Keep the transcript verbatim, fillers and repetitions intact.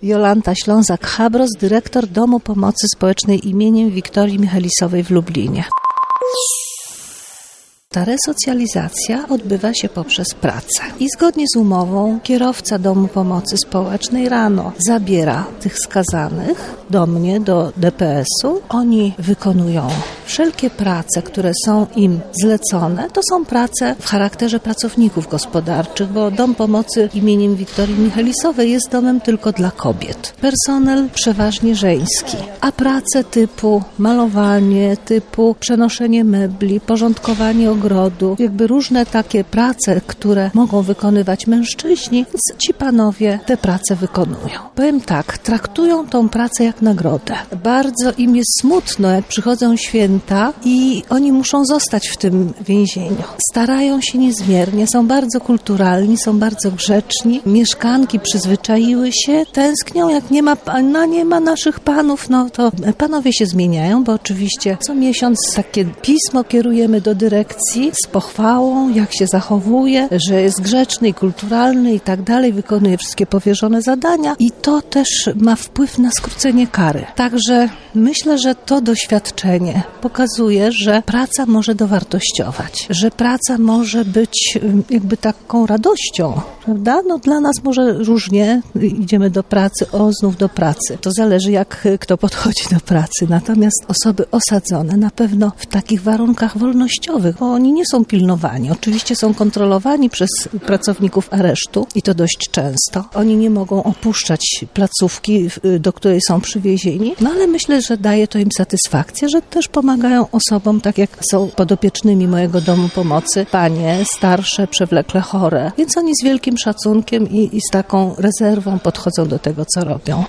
Jolanta Ślązak-Habros, dyrektor Domu Pomocy Społecznej imieniem Wiktorii Michelisowej w Lublinie. Ta resocjalizacja odbywa się poprzez pracę. I zgodnie z umową kierowca Domu Pomocy Społecznej rano zabiera tych skazanych do mnie, do D P S-u. Oni wykonują wszelkie prace, które są im zlecone. To są prace w charakterze pracowników gospodarczych, bo Dom Pomocy imieniem Wiktorii Michelisowej jest domem tylko dla kobiet. Personel przeważnie żeński, a prace typu malowanie, typu przenoszenie mebli, porządkowanie ogrodu, jakby różne takie prace, które mogą wykonywać mężczyźni, więc ci panowie te prace wykonują. Powiem tak, traktują tą pracę jak nagrodę. Bardzo im jest smutno, jak przychodzą święta i oni muszą zostać w tym więzieniu. Starają się niezmiernie, są bardzo kulturalni, są bardzo grzeczni. Mieszkanki przyzwyczaiły się, tęsknią, jak nie ma, no nie ma naszych panów, no to panowie się zmieniają, bo oczywiście co miesiąc takie pismo kierujemy do dyrekcji z pochwałą, jak się zachowuje, że jest grzeczny i kulturalny i tak dalej, wykonuje wszystkie powierzone zadania i to też ma wpływ na skrócenie kary. Także myślę, że to doświadczenie pokazuje, że praca może dowartościować, że praca może być jakby taką radością, prawda? No dla nas może różnie, idziemy do pracy, o znów do pracy. To zależy, jak kto podchodzi do pracy. Natomiast osoby osadzone na pewno w takich warunkach wolnościowych, bo oni nie są pilnowani. Oczywiście są kontrolowani przez pracowników aresztu i to dość często. Oni nie mogą opuszczać placówki, do której są przywiezieni, no ale myślę, że daje to im satysfakcję, że też pomagają osobom, tak jak są podopiecznymi mojego Domu Pomocy, panie starsze, przewlekle chore. Więc oni z wielkim szacunkiem i, i z taką rezerwą podchodzą do tego, co robią.